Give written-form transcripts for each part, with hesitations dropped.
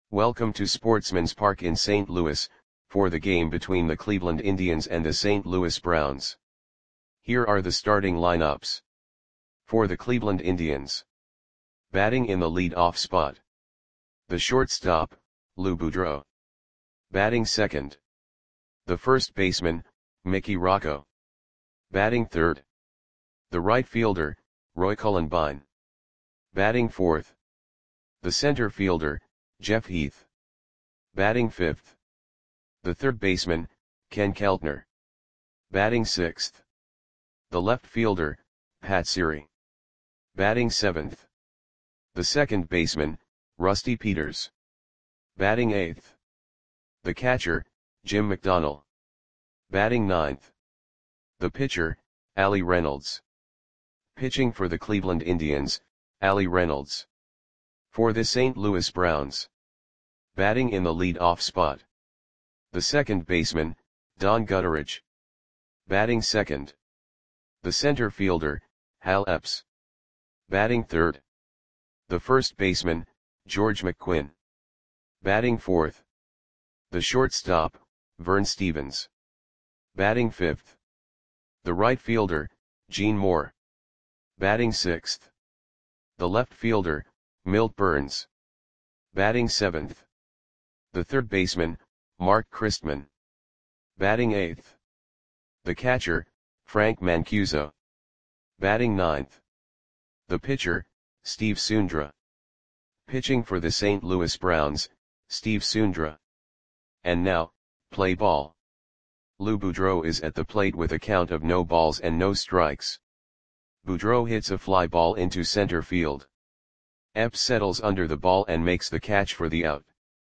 Welcome to Sportsman's Park in St. Louis, for the game between the Cleveland Indians and the St. Louis Browns. Here are the starting lineups. For the Cleveland Indians. Batting in the lead-off spot. The shortstop, Lou Boudreau. Batting second. The first baseman, Mickey Rocco. Batting third. The right fielder, Roy Cullenbine. Batting fourth. The center fielder, Jeff Heath. Batting fifth. The third baseman, Ken Keltner. Batting sixth. The left fielder, Pat Siri. Batting seventh. The second baseman, Rusty Peters. Batting eighth. The catcher, Jim McDonnell. Batting ninth. The pitcher, Allie Reynolds. Pitching for the Cleveland Indians, Allie Reynolds. For the St. Louis Browns. Batting in the lead-off spot. The second baseman, Don Gutteridge. Batting second. The center fielder, Hal Epps. Batting third. The first baseman, George McQuinn. Batting fourth. The shortstop, Vern Stephens. Batting fifth. The right fielder, Gene Moore. Batting sixth. The left fielder, Milt Burns. Batting seventh. The third baseman, Mark Christman. Batting eighth. The catcher, Frank Mancuso. Batting ninth. The pitcher, Steve Sundra. Pitching for the St. Louis Browns, Steve Sundra. And now, play ball. Lou Boudreau is at the plate with a count of no balls and no strikes. Boudreau hits a fly ball into center field. Epps settles under the ball and makes the catch for the out.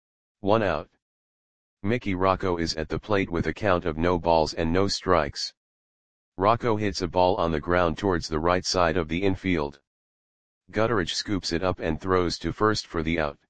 1 out. Mickey Rocco is at the plate with a count of no balls and no strikes. Rocco hits a ball on the ground towards the right side of the infield. Gutteridge scoops it up and throws to first for the out.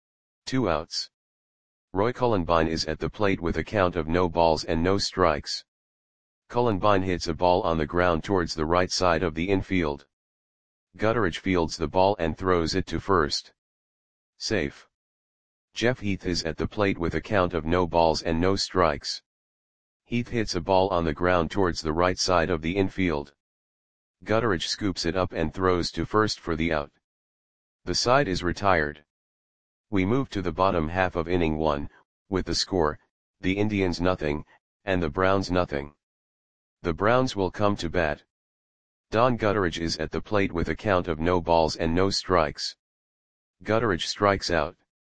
2 outs. Roy Cullenbine is at the plate with a count of no balls and no strikes. Cullenbine hits a ball on the ground towards the right side of the infield. Gutteridge fields the ball and throws it to first. Safe. Jeff Heath is at the plate with a count of no balls and no strikes. Heath hits a ball on the ground towards the right side of the infield. Gutteridge scoops it up and throws to first for the out. The side is retired. We move to the bottom half of inning 1, with the score, the Indians nothing, and the Browns nothing. The Browns will come to bat. Don Gutteridge is at the plate with a count of no balls and no strikes. Gutteridge strikes out.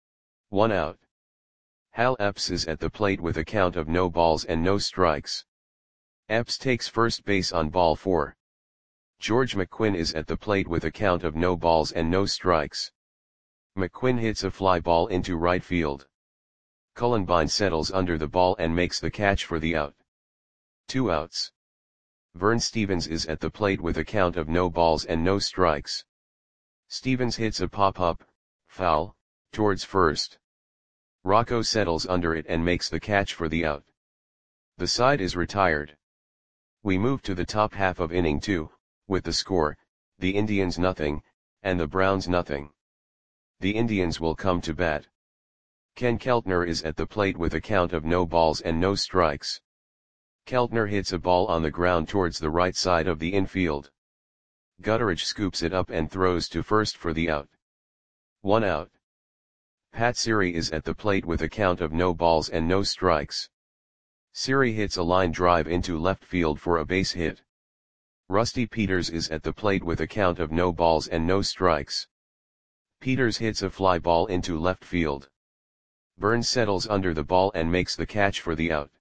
1 out. Hal Epps is at the plate with a count of no balls and no strikes. Epps takes first base on ball 4. George McQuinn is at the plate with a count of no balls and no strikes. McQuinn hits a fly ball into right field. Cullenbine settles under the ball and makes the catch for the out. 2 outs. Vern Stephens is at the plate with a count of no balls and no strikes. Stephens hits a pop-up, foul, towards first. Rocco settles under it and makes the catch for the out. The side is retired. We move to the top half of inning 2, with the score, the Indians nothing, and the Browns nothing. The Indians will come to bat. Ken Keltner is at the plate with a count of no balls and no strikes. Keltner hits a ball on the ground towards the right side of the infield. Gutteridge scoops it up and throws to first for the out. 1 out. Pat Siri is at the plate with a count of no balls and no strikes. Siri hits a line drive into left field for a base hit. Rusty Peters is at the plate with a count of no balls and no strikes. Peters hits a fly ball into left field. Burns settles under the ball and makes the catch for the out.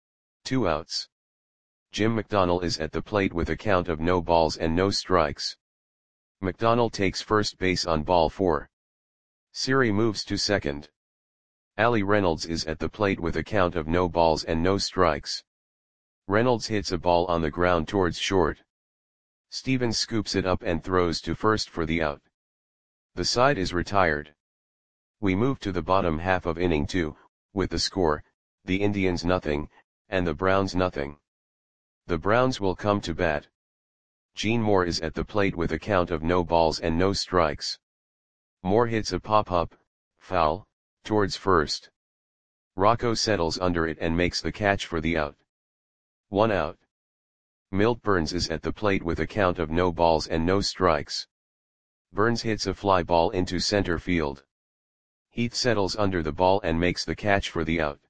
2 outs. Jim McDonnell is at the plate with a count of no balls and no strikes. McDonnell takes first base on ball 4. Siri moves to second. Allie Reynolds is at the plate with a count of no balls and no strikes. Reynolds hits a ball on the ground towards short. Stephens scoops it up and throws to first for the out. The side is retired. We move to the bottom half of inning 2, with the score, the Indians nothing, and the Browns nothing. The Browns will come to bat. Gene Moore is at the plate with a count of no balls and no strikes. Moore hits a pop-up, foul, towards first. Rocco settles under it and makes the catch for the out. 1 out. Milt Burns is at the plate with a count of no balls and no strikes. Burns hits a fly ball into center field. Heath settles under the ball and makes the catch for the out.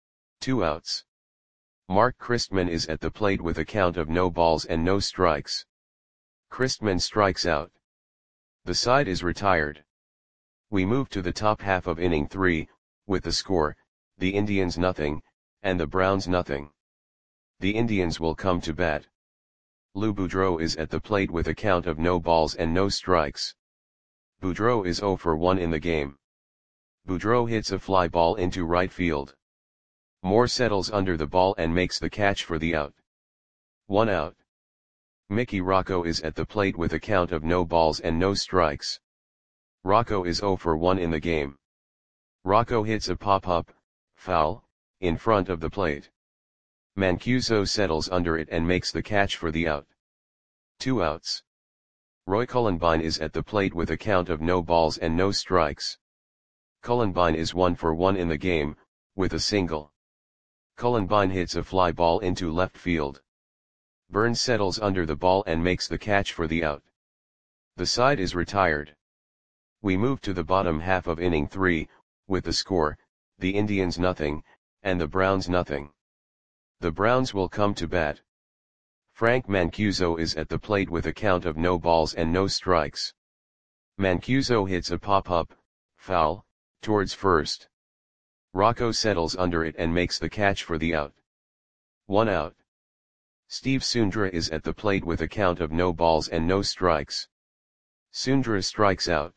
2 outs. Mark Christman is at the plate with a count of no balls and no strikes. Christman strikes out. The side is retired. We move to the top half of inning 3, with the score, the Indians nothing, and the Browns nothing. The Indians will come to bat. Lou Boudreau is at the plate with a count of no balls and no strikes. Boudreau is 0 for 1 in the game. Boudreau hits a fly ball into right field. Moore settles under the ball and makes the catch for the out. 1 out. Mickey Rocco is at the plate with a count of no balls and no strikes. Rocco is 0 for 1 in the game. Rocco hits a pop-up, foul, in front of the plate. Mancuso settles under it and makes the catch for the out. 2 outs. Roy Cullenbine is at the plate with a count of no balls and no strikes. Cullenbine is 1 for 1 in the game, with a single. Cullenbine hits a fly ball into left field. Burns settles under the ball and makes the catch for the out. The side is retired. We move to the bottom half of inning 3, with the score, the Indians nothing, and the Browns nothing. The Browns will come to bat. Frank Mancuso is at the plate with a count of no balls and no strikes. Mancuso hits a pop-up, foul, towards first. Rocco settles under it and makes the catch for the out. 1 out. Steve Sundra is at the plate with a count of no balls and no strikes. Sundra strikes out.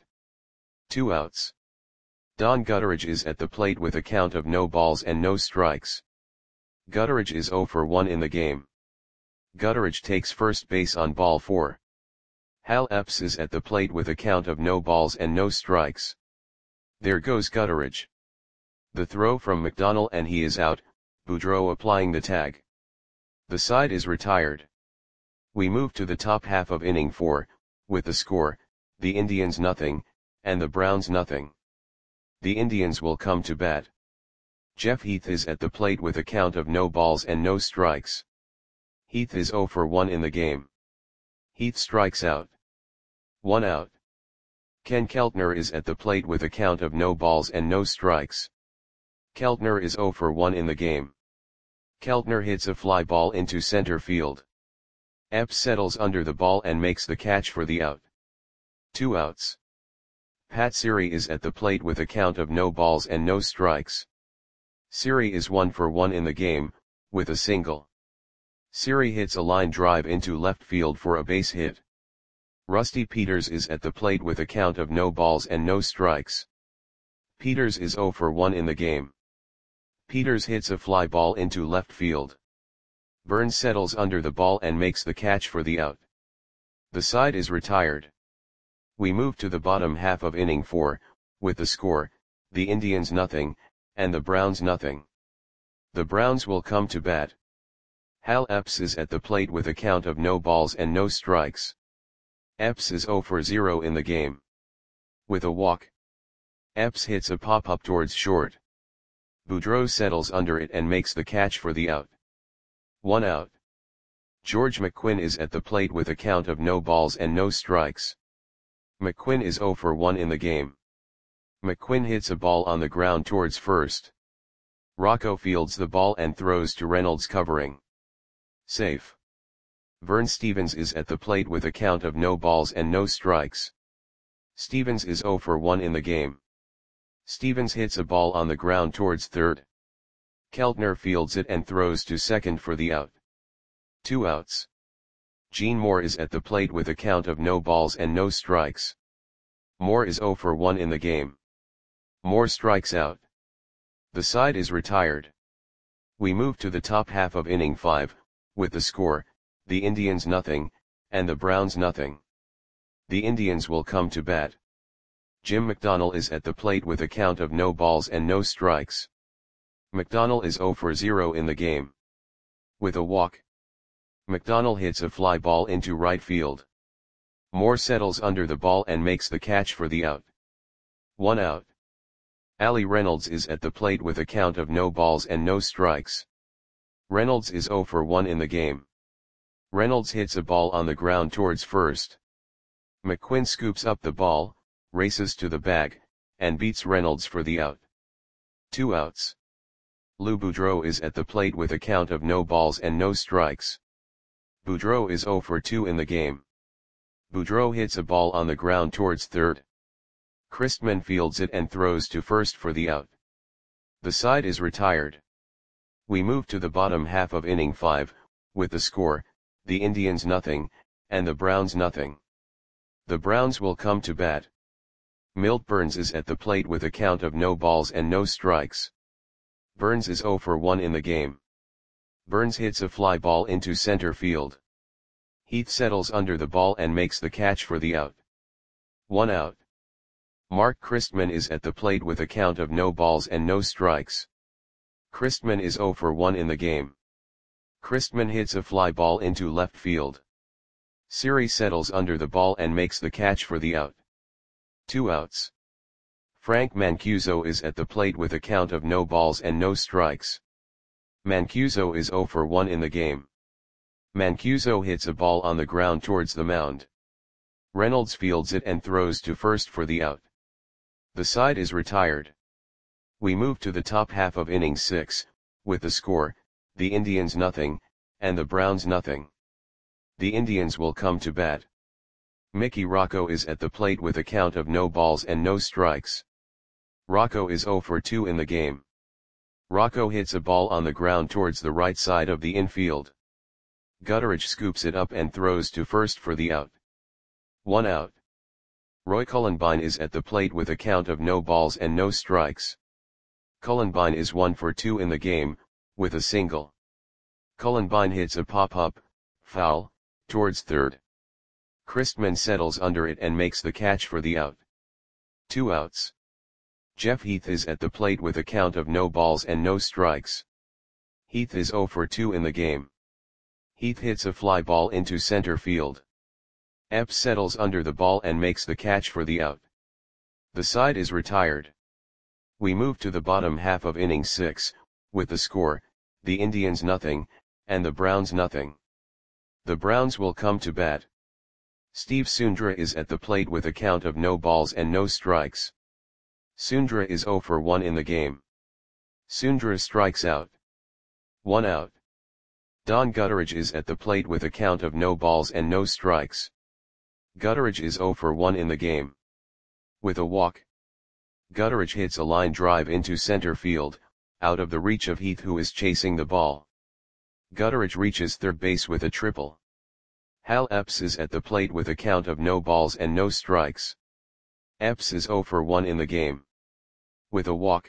2 outs. Don Gutteridge is at the plate with a count of no balls and no strikes. Gutteridge is 0 for 1 in the game. Gutteridge takes first base on ball 4. Hal Epps is at the plate with a count of no balls and no strikes. There goes Gutteridge. The throw from McDonald and he is out, Boudreau applying the tag. The side is retired. We move to the top half of inning 4, with the score, the Indians nothing, and the Browns nothing. The Indians will come to bat. Jeff Heath is at the plate with a count of no balls and no strikes. Heath is 0 for 1 in the game. Heath strikes out. 1 out. Ken Keltner is at the plate with a count of no balls and no strikes. Keltner is 0 for 1 in the game. Keltner hits a fly ball into center field. Epps settles under the ball and makes the catch for the out. 2 outs. Pat Siri is at the plate with a count of no balls and no strikes. Siri is 1 for 1 in the game, with a single. Siri hits a line drive into left field for a base hit. Rusty Peters is at the plate with a count of no balls and no strikes. Peters is 0 for 1 in the game. Peters hits a fly ball into left field. Burns settles under the ball and makes the catch for the out. The side is retired. We move to the bottom half of inning 4, with the score, the Indians nothing, and the Browns nothing. The Browns will come to bat. Hal Epps is at the plate with a count of no balls and no strikes. Epps is 0 for 0 in the game. With a walk. Epps hits a pop-up towards short. Boudreau settles under it and makes the catch for the out. 1 out. George McQuinn is at the plate with a count of no balls and no strikes. McQuinn is 0 for 1 in the game. McQuinn hits a ball on the ground towards first. Rocco fields the ball and throws to Reynolds covering. Safe. Vern Stevens is at the plate with a count of no balls and no strikes. Stevens is 0 for 1 in the game. Stevens hits a ball on the ground towards third. Keltner fields it and throws to second for the out. 2 outs. Gene Moore is at the plate with a count of no balls and no strikes. Moore is 0 for 1 in the game. Moore strikes out. The side is retired. We move to the top half of inning 5, with the score, the Indians nothing, and the Browns nothing. The Indians will come to bat. Jim McDonnell is at the plate with a count of no balls and no strikes. McDonnell is 0 for 0 in the game. With a walk. McDonnell hits a fly ball into right field. Moore settles under the ball and makes the catch for the out. 1 out. Ali Reynolds is at the plate with a count of no balls and no strikes. Reynolds is 0 for 1 in the game. Reynolds hits a ball on the ground towards first. McQuinn scoops up the ball, races to the bag, and beats Reynolds for the out. 2 outs. Lou Boudreau is at the plate with a count of no balls and no strikes. Boudreau is 0 for 2 in the game. Boudreau hits a ball on the ground towards third. Christman fields it and throws to first for the out. The side is retired. We move to the bottom half of inning 5, with the score, the Indians nothing, and the Browns nothing. The Browns will come to bat. Milt Burns is at the plate with a count of no balls and no strikes. Burns is 0 for 1 in the game. Burns hits a fly ball into center field. Heath settles under the ball and makes the catch for the out. 1 out. Mark Christman is at the plate with a count of no balls and no strikes. Christman is 0 for 1 in the game. Christman hits a fly ball into left field. Siri settles under the ball and makes the catch for the out. 2 outs. Frank Mancuso is at the plate with a count of no balls and no strikes. Mancuso is 0 for 1 in the game. Mancuso hits a ball on the ground towards the mound. Reynolds fields it and throws to first for the out. The side is retired. We move to the top half of inning 6, with the score, the Indians nothing, and the Browns nothing. The Indians will come to bat. Mickey Rocco is at the plate with a count of no balls and no strikes. Rocco is 0 for 2 in the game. Rocco hits a ball on the ground towards the right side of the infield. Gutteridge scoops it up and throws to first for the out. 1 out. Roy Cullenbine is at the plate with a count of no balls and no strikes. Cullenbine is 1 for 2 in the game, with a single. Cullenbine hits a pop-up, foul, towards third. Christman settles under it and makes the catch for the out. 2 outs. Jeff Heath is at the plate with a count of no balls and no strikes. Heath is 0 for 2 in the game. Heath hits a fly ball into center field. Epps settles under the ball and makes the catch for the out. The side is retired. We move to the bottom half of inning 6, with the score, the Indians nothing, and the Browns nothing. The Browns will come to bat. Steve Sundra is at the plate with a count of no balls and no strikes. Sundra is 0 for 1 in the game. Sundra strikes out. 1 out. Don Gutteridge is at the plate with a count of no balls and no strikes. Gutteridge is 0 for 1 in the game. With a walk. Gutteridge hits a line drive into center field, out of the reach of Heath who is chasing the ball. Gutteridge reaches third base with a triple. Hal Epps is at the plate with a count of no balls and no strikes. Epps is 0 for 1 in the game. With a walk.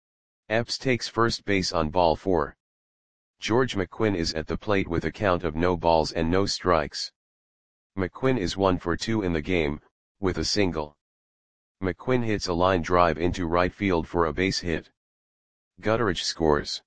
Epps takes first base on ball 4. George McQuinn is at the plate with a count of no balls and no strikes. McQuinn is 1 for 2 in the game, with a single. McQuinn hits a line drive into right field for a base hit. Gutteridge scores.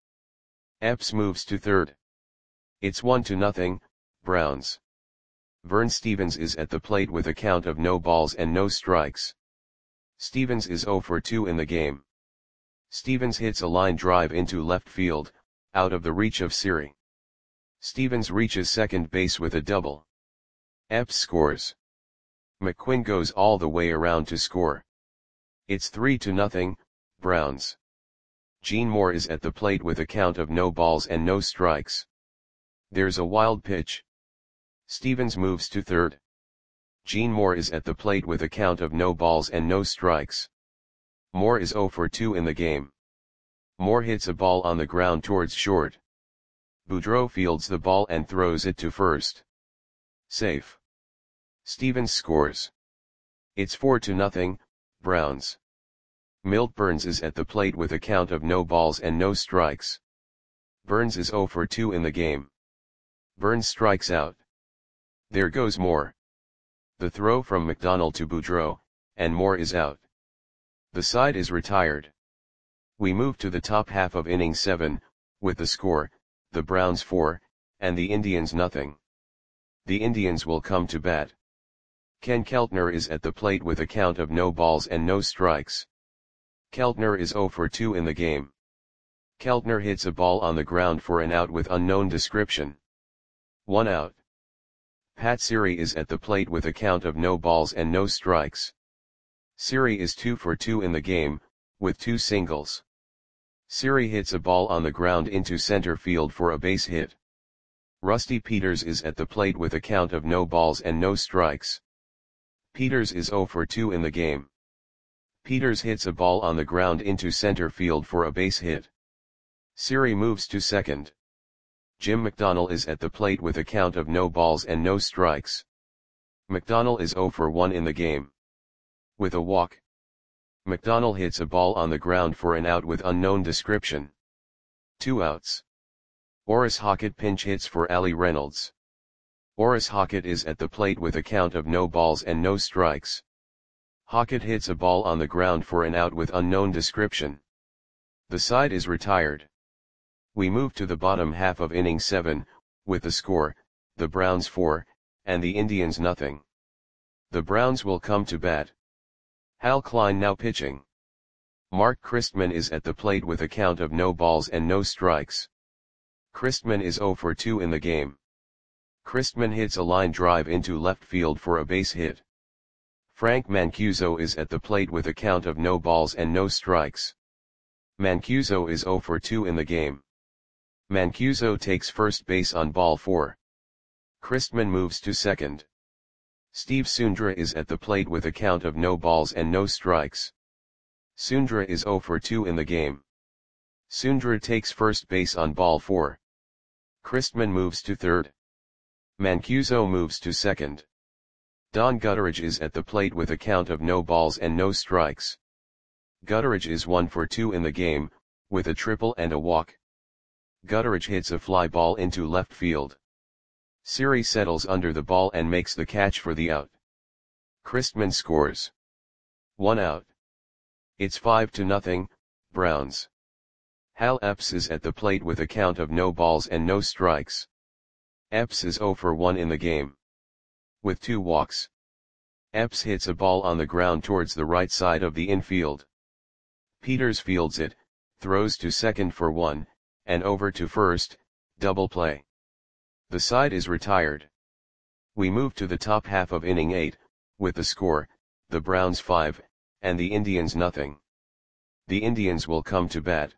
Epps moves to third. It's 1-0, Browns. Vern Stevens is at the plate with a count of no balls and no strikes. Stevens is 0 for 2 in the game. Stevens hits a line drive into left field, out of the reach of Siri. Stevens reaches second base with a double. Epps scores. McQuinn goes all the way around to score. It's 3-0, Browns. Gene Moore is at the plate with a count of no balls and no strikes. There's a wild pitch. Stevens moves to third. Gene Moore is at the plate with a count of no balls and no strikes. Moore is 0 for 2 in the game. Moore hits a ball on the ground towards short. Boudreau fields the ball and throws it to first. Safe. Stevens scores. It's 4-0, Browns. Milt Burns is at the plate with a count of no balls and no strikes. Burns is 0 for 2 in the game. Burns strikes out. There goes Moore. The throw from McDonald to Boudreau, and Moore is out. The side is retired. We move to the top half of inning 7, with the score, the Browns 4, and the Indians nothing. The Indians will come to bat. Ken Keltner is at the plate with a count of no balls and no strikes. Keltner is 0 for 2 in the game. Keltner hits a ball on the ground for an out with unknown description. 1 out. Pat Siri is at the plate with a count of no balls and no strikes. Siri is 2 for 2 in the game, with 2 singles. Siri hits a ball on the ground into center field for a base hit. Rusty Peters is at the plate with a count of no balls and no strikes. Peters is 0 for 2 in the game. Peters hits a ball on the ground into center field for a base hit. Siri moves to second. Jim McDonnell is at the plate with a count of no balls and no strikes. McDonnell is 0 for 1 in the game. With a walk, McDonnell hits a ball on the ground for an out with unknown description. 2 outs. Orris Hockett pinch hits for Ali Reynolds. Orris Hockett is at the plate with a count of no balls and no strikes. Hockett hits a ball on the ground for an out with unknown description. The side is retired. We move to the bottom half of inning 7, with the score, the Browns 4, and the Indians nothing. The Browns will come to bat. Hal Klein now pitching. Mark Christman is at the plate with a count of no balls and no strikes. Christman is 0 for 2 in the game. Christman hits a line drive into left field for a base hit. Frank Mancuso is at the plate with a count of no balls and no strikes. Mancuso is 0 for 2 in the game. Mancuso takes first base on ball 4. Christman moves to second. Steve Sundra is at the plate with a count of no balls and no strikes. Sundra is 0 for 2 in the game. Sundra takes first base on ball 4. Christman moves to third. Mancuso moves to second. Don Gutteridge is at the plate with a count of no balls and no strikes. Gutteridge is 1 for 2 in the game, with a triple and a walk. Gutteridge hits a fly ball into left field. Siri settles under the ball and makes the catch for the out. Christman scores. 1 out. It's 5-0, Browns. Hal Epps is at the plate with a count of no balls and no strikes. Epps is 0 for 1 in the game. With 2 walks. Epps hits a ball on the ground towards the right side of the infield. Peters fields it, throws to second for 1, and over to first, double play. The side is retired. We move to the top half of inning 8, with the score, the Browns 5, and the Indians nothing. The Indians will come to bat.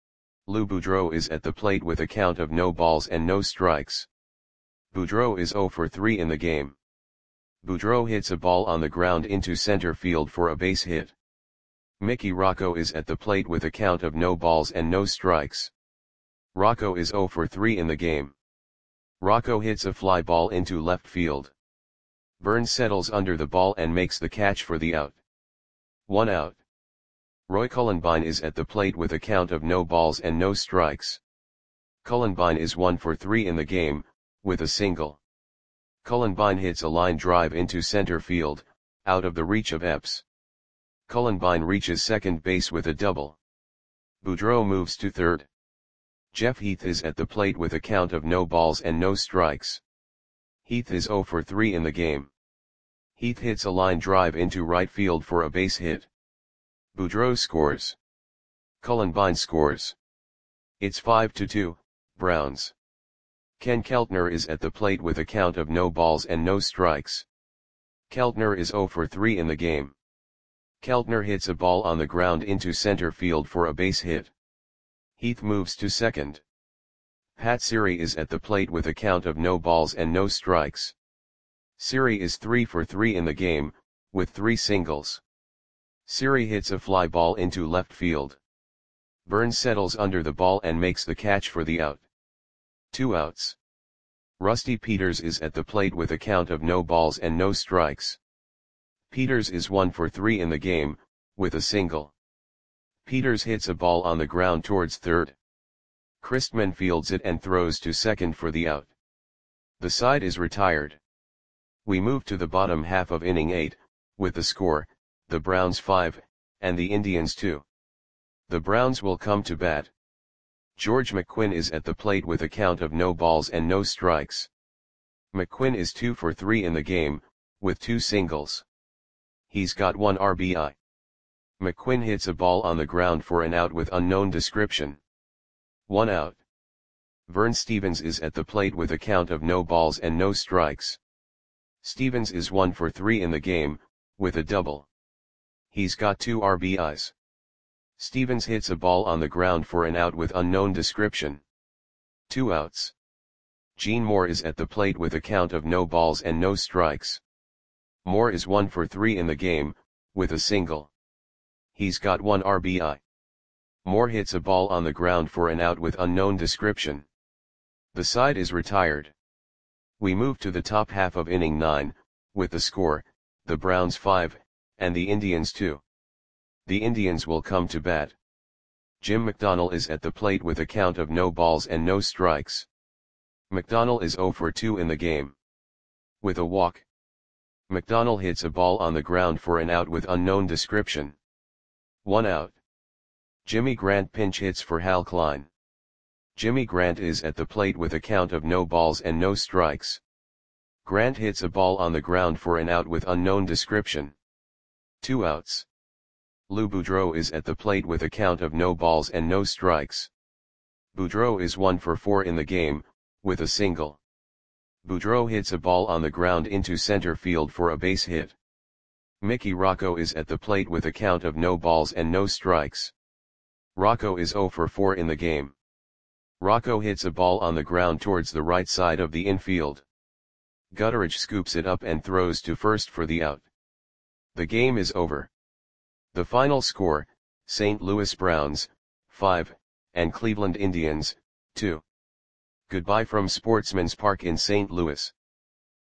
Lou Boudreau is at the plate with a count of no balls and no strikes. Boudreau is 0 for 3 in the game. Boudreau hits a ball on the ground into center field for a base hit. Mickey Rocco is at the plate with a count of no balls and no strikes. Rocco is 0 for 3 in the game. Rocco hits a fly ball into left field. Burns settles under the ball and makes the catch for the out. 1 out. Roy Cullenbine is at the plate with a count of no balls and no strikes. Cullenbine is 1 for 3 in the game, with a single. Cullenbine hits a line drive into center field, out of the reach of Epps. Cullenbine reaches second base with a double. Boudreau moves to third. Jeff Heath is at the plate with a count of no balls and no strikes. Heath is 0 for 3 in the game. Heath hits a line drive into right field for a base hit. Boudreau scores. Cullenbine scores. It's 5-2, Browns. Ken Keltner is at the plate with a count of no balls and no strikes. Keltner is 0 for 3 in the game. Keltner hits a ball on the ground into center field for a base hit. Heath moves to second. Pat Siri is at the plate with a count of no balls and no strikes. Siri is 3 for 3 in the game, with 3 singles. Siri hits a fly ball into left field. Burns settles under the ball and makes the catch for the out. 2 outs. Rusty Peters is at the plate with a count of no balls and no strikes. Peters is 1 for 3 in the game, with a single. Peters hits a ball on the ground towards third. Christman fields it and throws to second for the out. The side is retired. We move to the bottom half of inning 8, with the score, the Browns 5, and the Indians 2. The Browns will come to bat. George McQuinn is at the plate with a count of no balls and no strikes. McQuinn is 2 for 3 in the game, with 2 singles. He's got 1 RBI. McQuinn hits a ball on the ground for an out with unknown description. 1 out. Vern Stephens is at the plate with a count of no balls and no strikes. Stephens is 1 for 3 in the game, with a double. He's got 2 RBIs. Stephens hits a ball on the ground for an out with unknown description. 2 outs. Gene Moore is at the plate with a count of no balls and no strikes. Moore is 1 for 3 in the game, with a single. He's got 1 RBI. Moore hits a ball on the ground for an out with unknown description. The side is retired. We move to the top half of inning 9, with the score, the Browns 5, and the Indians 2. The Indians will come to bat. Jim McDonnell is at the plate with a count of no balls and no strikes. McDonnell is 0 for 2 in the game. With a walk. McDonnell hits a ball on the ground for an out with unknown description. 1 out. Jimmy Grant pinch hits for Hal Klein. Jimmy Grant is at the plate with a count of no balls and no strikes. Grant hits a ball on the ground for an out with unknown description. 2 outs. Lou Boudreau is at the plate with a count of no balls and no strikes. Boudreau is 1 for 4 in the game, with a single. Boudreau hits a ball on the ground into center field for a base hit. Mickey Rocco is at the plate with a count of no balls and no strikes. Rocco is 0 for 4 in the game. Rocco hits a ball on the ground towards the right side of the infield. Gutteridge scoops it up and throws to first for the out. The game is over. The final score, St. Louis Browns, 5, and Cleveland Indians, 2. Goodbye from Sportsman's Park in St. Louis.